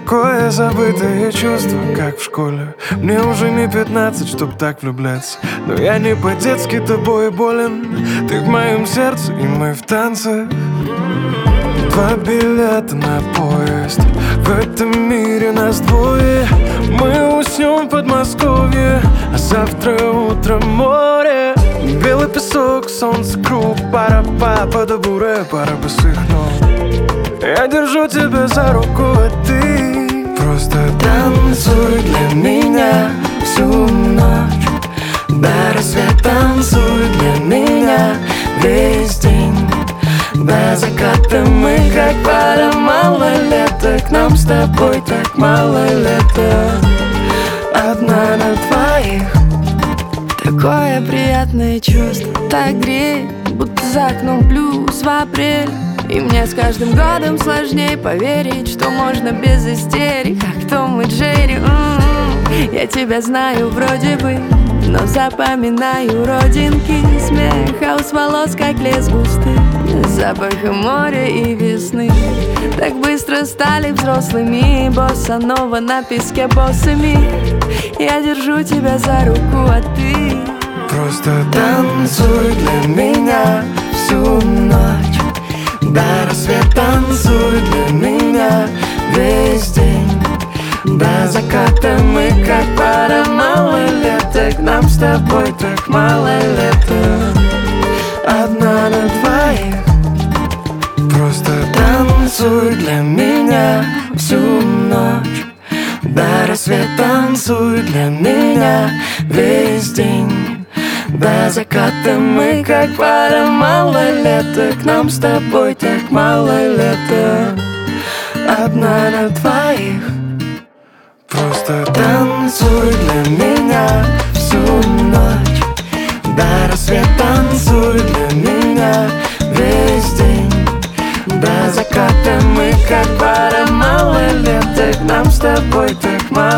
Такое забытое чувство, как в школе. Мне уже не 15, чтоб так влюбляться, но я не по-детски тобой болен. Ты в моем сердце, и мы в танце. 2 билета на поезд. В этом мире нас двое. Мы уснем в Подмосковье, а завтра утром море. Белый песок, солнце, круг, пара-па, по-добуре, пара босых ног. Я держу тебя за руку, а ты просто танцуй для меня всю ночь. До рассвета танцуй для меня весь день. До заката мы как пара малолеток. Нам с тобой так мало лета. Одна на двоих. Такое приятное чувство, так греет, будто за окном плюс в апрель. И мне с каждым годом сложнее поверить, что можно без истерик, как Том и Джерри. Я тебя знаю вроде бы, но запоминаю родинки. Смех, хаос волос, как лес густый, запахом моря и весны. Так быстро стали взрослыми, босса-нова на песке босыми. Я держу тебя за руку, а ты просто танцуй для меня всю ночь. До рассвета танцуй для меня весь день. До заката мы как пара малолеток. Нам с тобой так мало лета. Одна на двоих. Просто танцуй для меня всю ночь. До рассвета танцуй для меня весь день. До заката мы как пара малолеток. Нам с тобой так мало лета. Одна на двоих. Просто танцуй для меня всю ночь. До рассвета танцуй для меня весь день. До заката мы как пара малолеток. Нам с тобой так мало